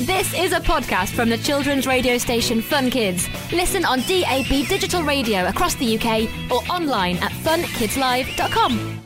This is a podcast from the children's radio station Fun Kids. Listen on DAB digital radio across the UK or online at funkidslive.com.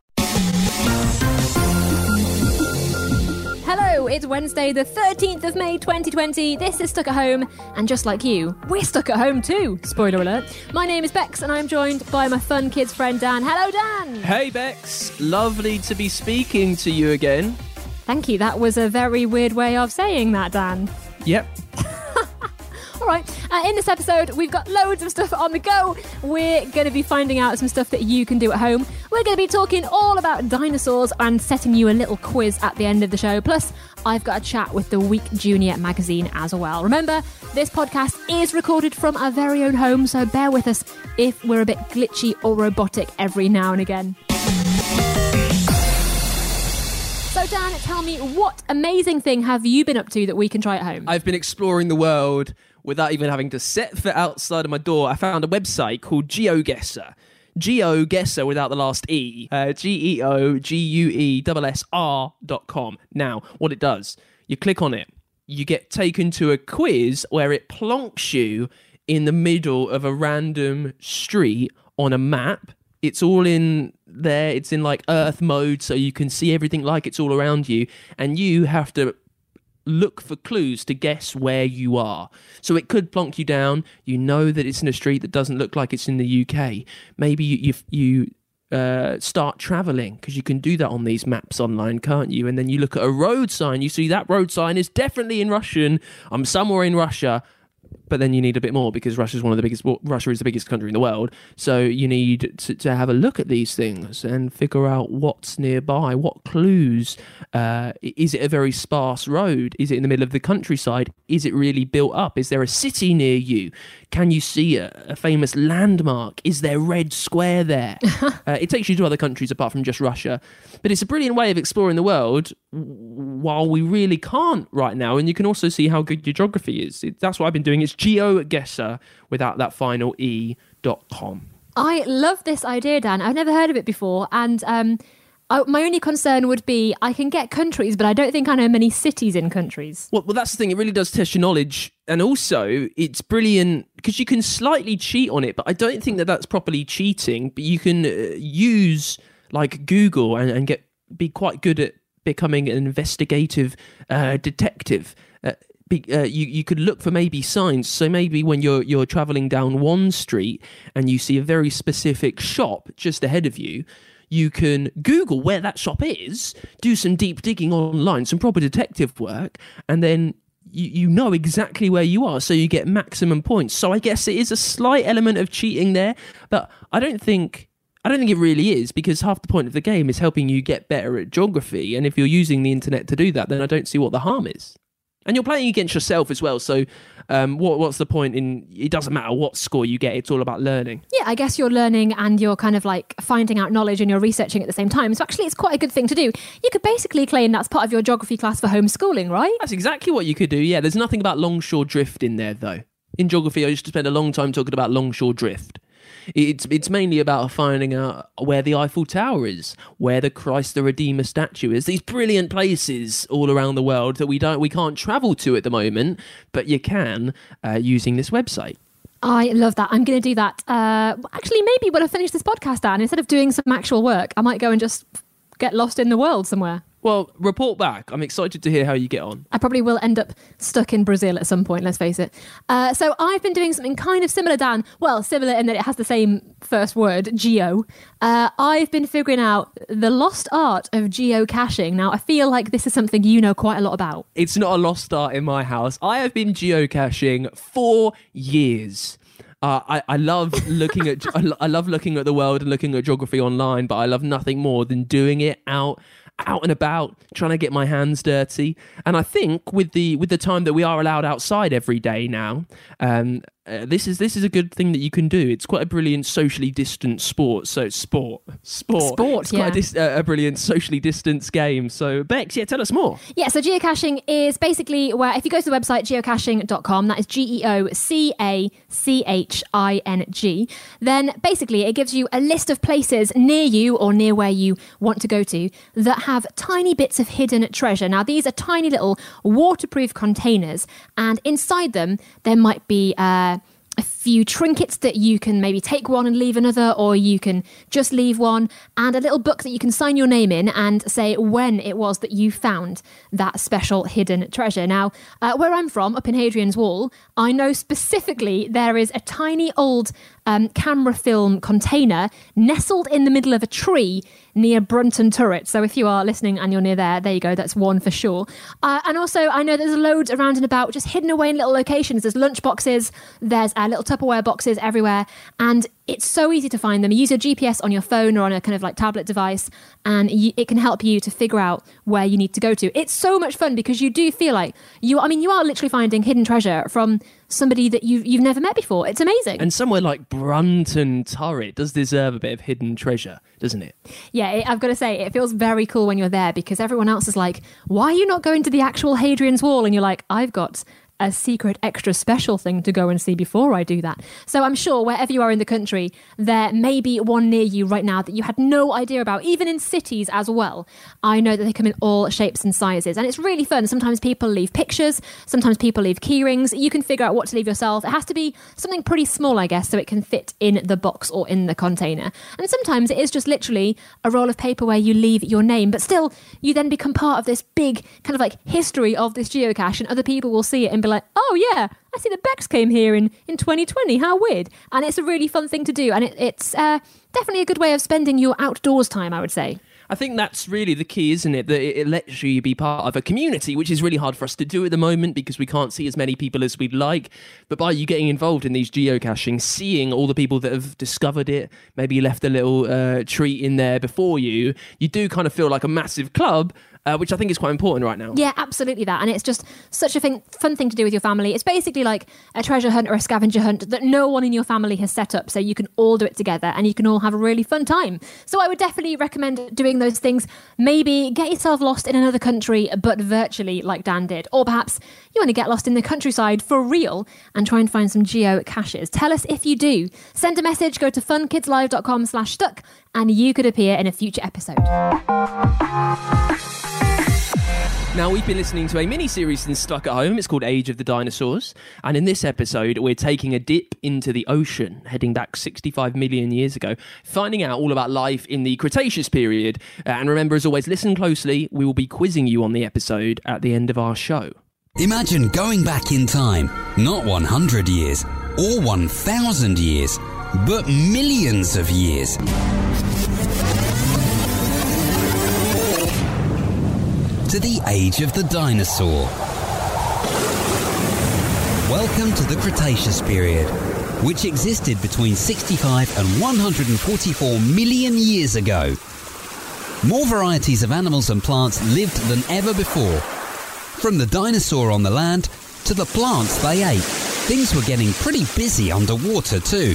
Hello, it's Wednesday the 13th of May 2020. This is Stuck at Home, and just like you, we're stuck at home too. Spoiler alert. My name is Bex and I'm joined by my Fun Kids friend Dan. Hello, Dan. Hey, Bex. Lovely to be speaking to you again. Thank you. That was a very weird way of saying that, Dan. Yep. All right, in this episode, we've got loads of stuff on the go. We're going to be finding out some stuff that you can do at home. We're going to be talking all about dinosaurs and setting you a little quiz at the end of the show. Plus, I've got a chat with the Week Junior magazine as well. Remember, this podcast is recorded from our very own home, so bear with us if we're a bit glitchy or robotic every now and again. So, Dan, tell me, what amazing thing have you been up to that we can try at home? I've been exploring the world without even having to set foot outside of my door. I found a website called GeoGuessr. GeoGuessr without the last E. GeoGuessr.com. Now, what it does, you click on it, you get taken to a quiz where it plonks you in the middle of a random street on a map. It's all in there. It's in like Earth mode, so you can see everything like it's all around you, and you have to look for clues to guess where you are. So it could plonk you down. You know that it's in a street that doesn't look like it's in the UK. Maybe you start travelling, because you can do that on these maps online, can't you? And then you look at a road sign. You see that road sign is definitely in Russian. I'm somewhere in Russia. But then you need a bit more, because Russia is the biggest country in the world. So you need to have a look at these things and figure out what's nearby. What clues? Is it a very sparse road? Is it in the middle of the countryside? Is it really built up? Is there a city near you? Can you see a famous landmark? Is there Red Square there? It takes you to other countries apart from just Russia. But it's a brilliant way of exploring the world while we really can't right now. And you can also see how good your geography is. That's what I've been doing. It's GeoGuessr without that final E.com. I love this idea, Dan. I've never heard of it before. And my only concern would be I can get countries, but I don't think I know many cities in countries. Well, that's the thing. It really does test your knowledge. And also, it's brilliant because you can slightly cheat on it, but I don't think that that's properly cheating. But you can use like Google and be quite good at becoming an investigative detective. You could look for maybe signs. So maybe when you're traveling down one street and you see a very specific shop just ahead of you, you can Google where that shop is, do some deep digging online, some proper detective work, and then you know exactly where you are, so you get maximum points. So I guess it is a slight element of cheating there, but I don't think it really is, because half the point of the game is helping you get better at geography, and if you're using the internet to do that, then I don't see what the harm is. And you're playing against yourself as well, so what's the point in... It doesn't matter what score you get, it's all about learning. Yeah, I guess you're learning and you're kind of like finding out knowledge and you're researching at the same time. So actually it's quite a good thing to do. You could basically claim that's part of your geography class for homeschooling, right? That's exactly what you could do, yeah. There's nothing about longshore drift in there, though. In geography, I used to spend a long time talking about longshore drift. It's mainly about finding out where the Eiffel Tower is, where the Christ the Redeemer statue is. These brilliant places all around the world that we can't travel to at the moment, but you can using this website. I love that. I'm going to do that. Actually, maybe when I finish this podcast, Dan, instead of doing some actual work, I might go and just get lost in the world somewhere. Well, report back. I'm excited to hear how you get on. I probably will end up stuck in Brazil at some point, let's face it. So I've been doing something kind of similar, Dan. Well, similar in that it has the same first word, geo. I've been figuring out the lost art of geocaching. Now, I feel like this is something you know quite a lot about. It's not a lost art in my house. I have been geocaching for years. I love looking at I love looking at the world and looking at geography online, but I love nothing more than doing it out and about, trying to get my hands dirty. And I think with the time that we are allowed outside every day now, this is a good thing that you can do. It's quite a brilliant socially distant sport. So sport. It's quite a brilliant socially distanced game. So Bex, tell us more. Yeah, so geocaching is basically where, if you go to the website geocaching.com, that is GEOCACHING, then basically it gives you a list of places near you or near where you want to go to that have tiny bits of hidden treasure. Now, these are tiny little waterproof containers, and inside them there might be a few trinkets that you can maybe take one and leave another, or you can just leave one, and a little book that you can sign your name in and say when it was that you found that special hidden treasure. Now, where I'm from, up in Hadrian's Wall, I know specifically there is a tiny old camera film container nestled in the middle of a tree near Brunton Turret. So if you are listening and you're near there you go, that's one for sure. And also, I know there's loads around and about, just hidden away in little locations. There's lunch boxes, there's little Tupperware boxes everywhere, and it's so easy to find them. You use your GPS on your phone or on a kind of like tablet device, and it can help you to figure out where you need to go to. It's so much fun because you do feel like you are literally finding hidden treasure from somebody that you've never met before. It's amazing. And somewhere like Brunton Turret does deserve a bit of hidden treasure, doesn't it? Yeah, I've got to say, it feels very cool when you're there, because everyone else is like, why are you not going to the actual Hadrian's Wall? And you're like, I've got a secret extra special thing to go and see before I do that. So I'm sure wherever you are in the country, there may be one near you right now that you had no idea about, even in cities as well. I know that they come in all shapes and sizes, and it's really fun. Sometimes people leave pictures, sometimes people leave key rings. You can figure out what to leave yourself. It has to be something pretty small, I guess, so it can fit in the box or in the container. And sometimes it is just literally a roll of paper where you leave your name, but still you then become part of this big kind of like history of this geocache, and other people will see it and be like, oh yeah, I see the Bex came here in 2020, how weird. And it's a really fun thing to do, and it's definitely a good way of spending your outdoors time, I would say. I think that's really the key, isn't it? That it lets you be part of a community, which is really hard for us to do at the moment because we can't see as many people as we'd like. But by you getting involved in these geocaching, seeing all the people that have discovered it, maybe you left a little treat in there before you do kind of feel like a massive club, which I think is quite important right now. Yeah, absolutely that. And it's just such a fun thing to do with your family. It's basically like a treasure hunt or a scavenger hunt that no one in your family has set up, so you can all do it together and you can all have a really fun time. So I would definitely recommend doing those things. Maybe get yourself lost in another country, but virtually, like Dan did. Or perhaps you want to get lost in the countryside for real and try and find some geocaches. Tell us if you do. Send a message, go to funkidslive.com/stuck, and you could appear in a future episode. Now, we've been listening to a mini-series in Stuck at Home. It's called Age of the Dinosaurs. And in this episode, we're taking a dip into the ocean, heading back 65 million years ago, finding out all about life in the Cretaceous period. And remember, as always, listen closely. We will be quizzing you on the episode at the end of our show. Imagine going back in time, not 100 years or 1,000 years, but millions of years. To the age of the dinosaur. Welcome to the Cretaceous period, which existed between 65 and 144 million years ago. More varieties of animals and plants lived than ever before. From the dinosaur on the land to the plants they ate, things were getting pretty busy underwater too.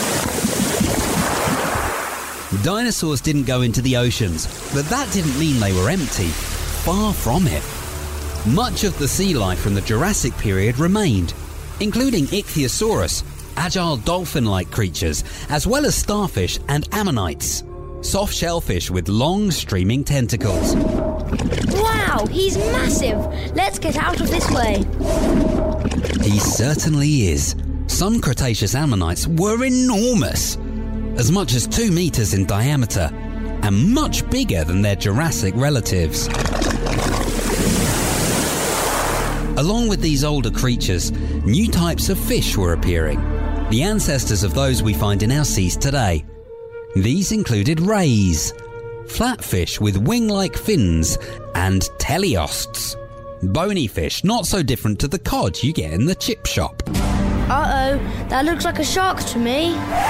Dinosaurs didn't go into the oceans, but that didn't mean they were empty. Far from it. Much of the sea life from the Jurassic period remained, including Ichthyosaurus, agile dolphin-like creatures, as well as starfish and ammonites, soft shellfish with long streaming tentacles. Wow, he's massive! Let's get out of this way. He certainly is. Some Cretaceous ammonites were enormous, as much as 2 meters in diameter, and much bigger than their Jurassic relatives. Along with these older creatures, new types of fish were appearing, the ancestors of those we find in our seas today. These included rays, flatfish with wing-like fins, and teleosts, bony fish not so different to the cod you get in the chip shop. Uh-oh, that looks like a shark to me.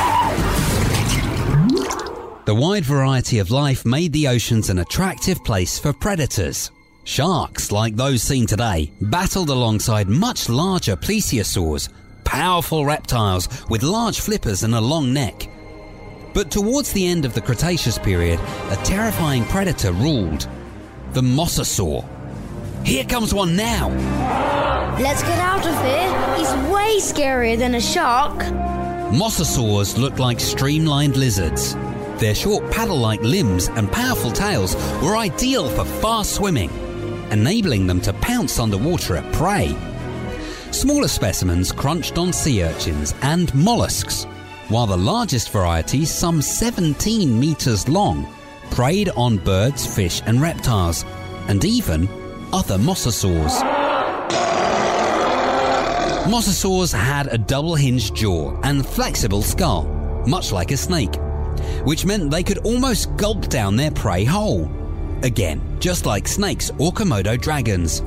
The wide variety of life made the oceans an attractive place for predators. Sharks, like those seen today, battled alongside much larger plesiosaurs, powerful reptiles with large flippers and a long neck. But towards the end of the Cretaceous period, a terrifying predator ruled: the mosasaur. Here comes one now! Let's get out of here. He's way scarier than a shark. Mosasaurs look like streamlined lizards. Their short paddle-like limbs and powerful tails were ideal for fast swimming, enabling them to pounce underwater at prey. Smaller specimens crunched on sea urchins and mollusks, while the largest varieties, some 17 meters long, preyed on birds, fish and reptiles, and even other mosasaurs. Mosasaurs had a double-hinged jaw and flexible skull, much like a snake, which meant they could almost gulp down their prey whole. Again, just like snakes or Komodo dragons.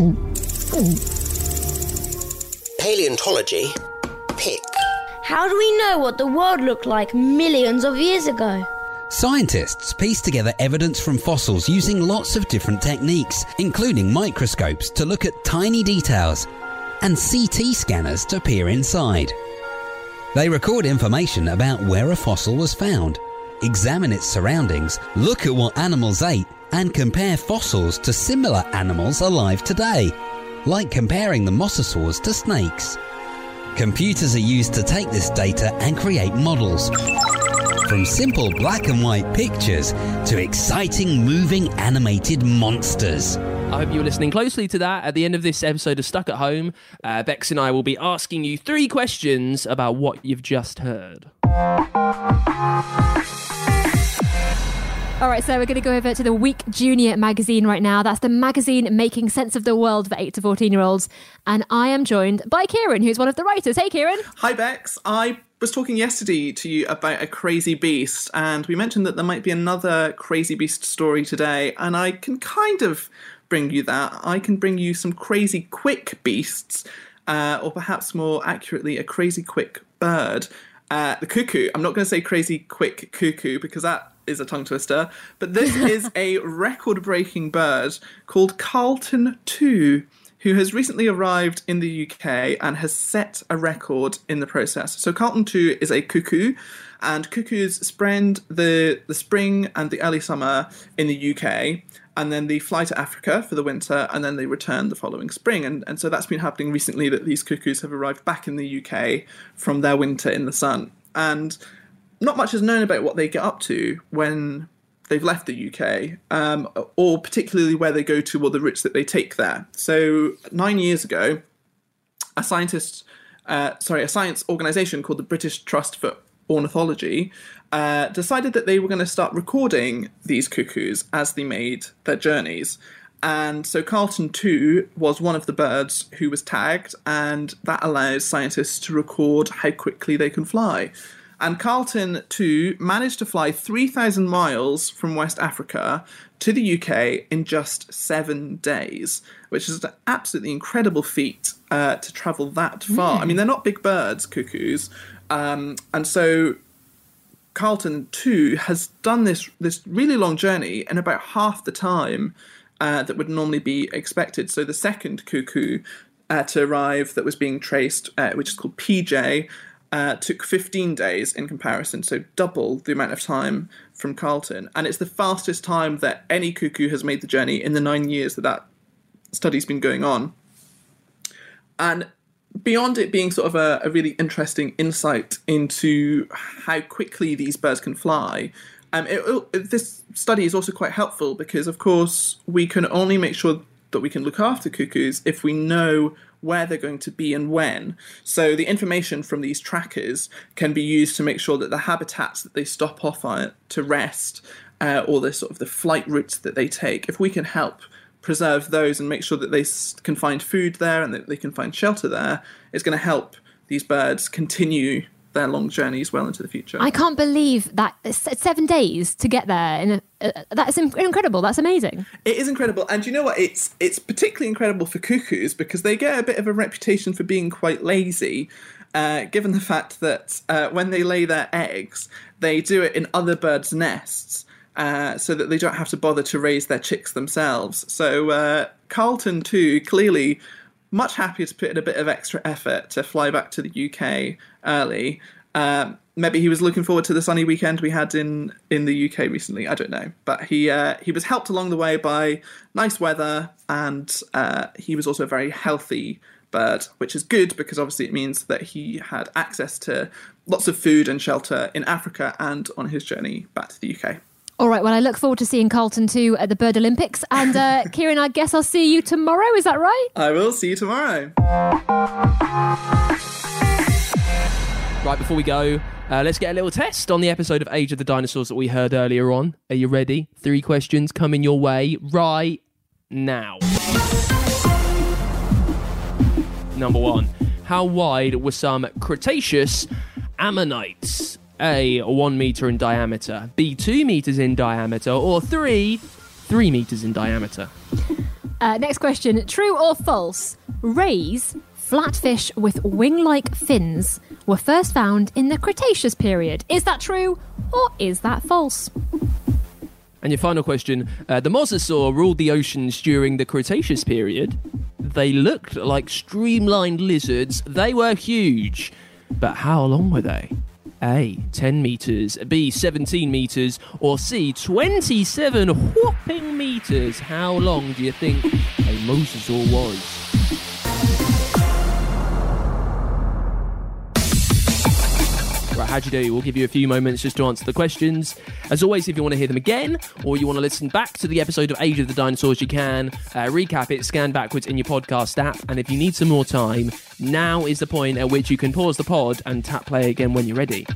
Paleontology, pick. How do we know what the world looked like millions of years ago? Scientists pieced together evidence from fossils using lots of different techniques, including microscopes to look at tiny details and CT scanners to peer inside. They record information about where a fossil was found, examine its surroundings, look at what animals ate, and compare fossils to similar animals alive today, like comparing the mosasaurs to snakes. Computers are used to take this data and create models. From simple black and white pictures to exciting moving animated monsters. I hope you were listening closely to that. At the end of this episode of Stuck at Home, Bex and I will be asking you 3 questions about what you've just heard. All right, so we're going to go over to the Week Junior magazine right now. That's the magazine making sense of the world for 8 to 14-year-olds. And I am joined by Kieran, who's one of the writers. Hey, Kieran. Hi, Bex. I was talking yesterday to you about a crazy beast, and we mentioned that there might be another crazy beast story today, and I can kind of bring you that. I can bring you some crazy quick beasts, or perhaps more accurately, a crazy quick bird. The cuckoo. I'm not going to say crazy quick cuckoo because that is a tongue twister, but this is a record-breaking bird called Carlton 2, who has recently arrived in the UK and has set a record in the process. So Carlton 2 is a cuckoo, and cuckoos spend the spring and the early summer in the UK, and then they fly to Africa for the winter, and then they return the following spring. And so that's been happening recently, that these cuckoos have arrived back in the UK from their winter in the sun. And not much is known about what they get up to when they've left the UK, or particularly where they go to or the routes that they take there. So 9 years ago, a science organisation called the British Trust for Ornithology decided that they were going to start recording these cuckoos as they made their journeys. And so Carlton 2 was one of the birds who was tagged, and that allows scientists to record how quickly they can fly. And Carlton 2 managed to fly 3,000 miles from West Africa to the UK in just 7 days, which is an absolutely incredible feat to travel that far. I mean, they're not big birds, cuckoos. And so Carlton 2 has done this really long journey in about half the time that would normally be expected. So the second cuckoo to arrive that was being traced, which is called PJ, took 15 days in comparison, so double the amount of time from Carlton. And it's the fastest time that any cuckoo has made the journey in the 9 years that study's been going on. And beyond it being sort of a really interesting insight into how quickly these birds can fly, this study is also quite helpful because, of course, we can only make sure that we can look after cuckoos if we know where they're going to be and when. So the information from these trackers can be used to make sure that the habitats that they stop off on to rest, or the sort of the flight routes that they take, if we can help preserve those and make sure that they can find food there and that they can find shelter there, it's going to help these birds continue their long journeys well into the future. I can't believe that 7 days to get there. That's incredible. That's amazing. It is incredible. And you know what? It's particularly incredible for cuckoos because they get a bit of a reputation for being quite lazy, given the fact that when they lay their eggs, they do it in other birds' nests so that they don't have to bother to raise their chicks themselves. So Carlton 2 clearly much happier to put in a bit of extra effort to fly back to the UK early. Maybe he was looking forward to the sunny weekend we had in the UK recently. I don't know. But he was helped along the way by nice weather, and he was also a very healthy bird, which is good because obviously it means that he had access to lots of food and shelter in Africa and on his journey back to the UK. All right, well, I look forward to seeing Carlton too at the Bird Olympics. And Kieran, I guess I'll see you tomorrow. Is that right? I will see you tomorrow. Right, before we go, let's get a little test on the episode of Age of the Dinosaurs that we heard earlier on. Are you ready? 3 questions coming your way right now. Number 1. How wide were some Cretaceous ammonites? A, 1 metre in diameter, B, 2 metres in diameter, or 3 metres in diameter? Next question. True or false? Rays, flatfish with wing-like fins, were first found in the Cretaceous period. Is that true or is that false? And your final question. The mosasaur ruled the oceans during the Cretaceous period. They looked like streamlined lizards. They were huge. But how long were they? A, 10 metres, B, 17 metres, or C, 27 whopping metres? How long do you think a mosasaur was? Right, how'd you do? We'll give you a few moments just to answer the questions. As always, if you want to hear them again, or you want to listen back to the episode of Age of the Dinosaurs, you can recap it, scan backwards in your podcast app, and if you need some more time, now is the point at which you can pause the pod and tap play again when you're ready.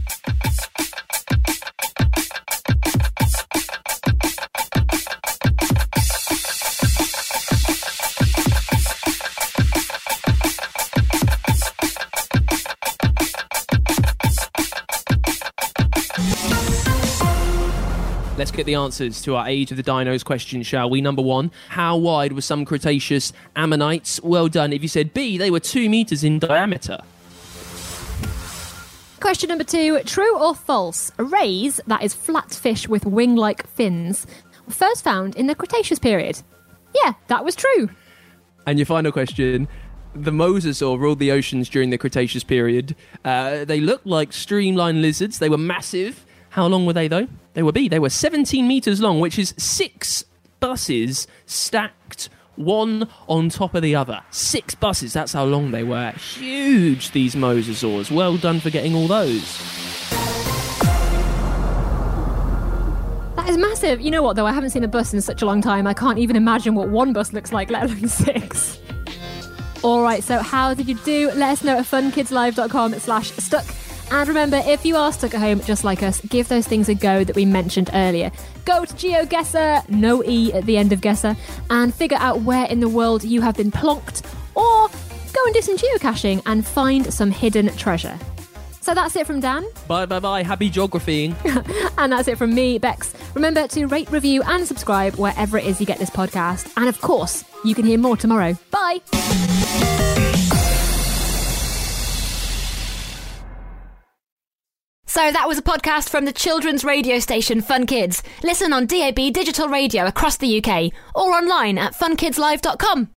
Let's get the answers to our Age of the Dinos question, shall we? Number 1, how wide were some Cretaceous ammonites? Well done. If you said B, they were 2 metres in diameter. Question number 2, true or false? Rays, that is flatfish with wing-like fins, were first found in the Cretaceous period. Yeah, that was true. And your final question, the mosasaur ruled the oceans during the Cretaceous period. They looked like streamlined lizards. They were massive. How long were they, though? They were B. They were 17 metres long, which is 6 buses stacked one on top of the other. 6 buses, that's how long they were. Huge, these mosasaurs. Well done for getting all those. That is massive. You know what, though? I haven't seen a bus in such a long time. I can't even imagine what one bus looks like, let alone 6. All right, so how did you do? Let us know at funkidslive.com/stuck. And remember, if you are stuck at home just like us, give those things a go that we mentioned earlier. Go to GeoGuessr, no E at the end of Guesser, and figure out where in the world you have been plonked, or go and do some geocaching and find some hidden treasure. So that's it from Dan. Bye. Happy geographying. And that's it from me, Bex. Remember to rate, review and subscribe wherever it is you get this podcast. And of course, you can hear more tomorrow. Bye. So that was a podcast from the children's radio station Fun Kids. Listen on DAB digital radio across the UK or online at funkidslive.com.